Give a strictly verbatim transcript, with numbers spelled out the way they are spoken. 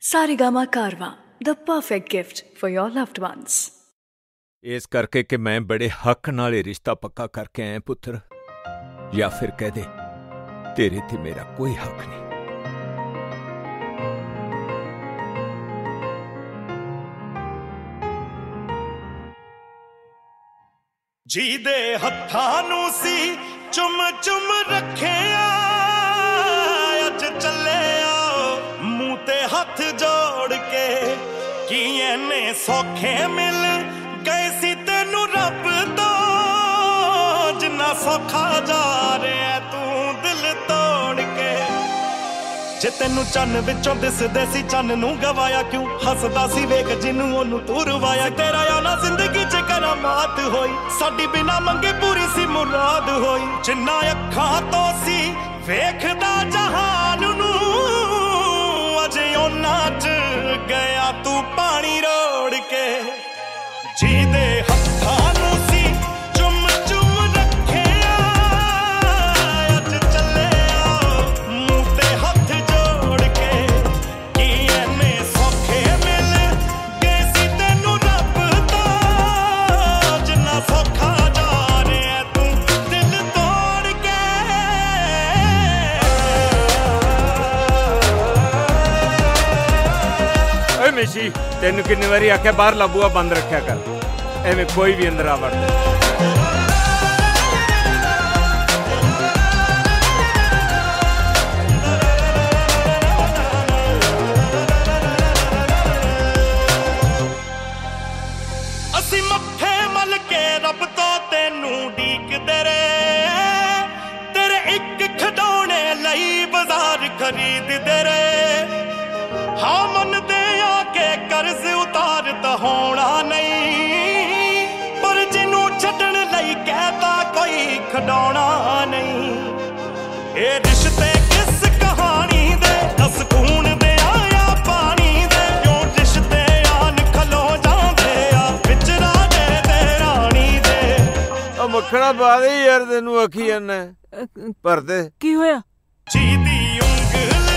Saregama Karwa, the perfect gift for your loved ones. इस करके कि मैं बड़े हक नाल रिश्ता पक्का करके आया पुत्र, या फिर कह दे तेरे ते मेरा कोई हक नहीं। जी दे हत्थां नूं सी चुम चुम रखिया, अज चले आओ मूंह ते हथ जोड़ के, कि इन्ने सौखे मिल गए सी तेनू रब तो, जिन्ना सौखा जा रहा तू दिल तोड़ के। जे तेनू चन्न विचों दिसदे सी चन्न नूं गवाया क्यों, हसदा सी वेख जिन्नू ओनू तू रवाया। तेरा आना जिंदगी च करामात होई, साडी बिना मंगे पूरी सी मुराद होई। जिन्ना अखां तो सी वेखदा जहान नूं, अजे ओना च गया तू पानी रोड़ के। जी दे हत्थां नूं सी चुम चुम रखिया, अज चले आओ मूंह ते हथ जोड़ के, कि इन्ने सौखे मिल गए सी तेनू रब तो, जिन्ना सौखा जा रहा तू दिल तोड़ के। ओए मिशी, तेनू किन्नी वारी आख्या बाहर बूहा बंद रखा कर, एवें कोई भी अंदर आ वड़दा। असी मत्थे मल के रब तो तेनू डीकदे रहे, तेरे एक खिडौने लई बाजार खरीददे रहे। हाँ मनदे आके कर्ज उतार तो होना नहीं, पर जिनू छड्डण लई कहता कोई खिडौना नहीं। ये रिश्ते किस कहानी दे, दस खून दे आया पानी दे, क्यों रिश्ते आन खलो जांदे आ विच राजे ते रानी दे। ओ मक्खना पा दे यार, तेनू आखी जाना पर दे की होया? जी दी उंगल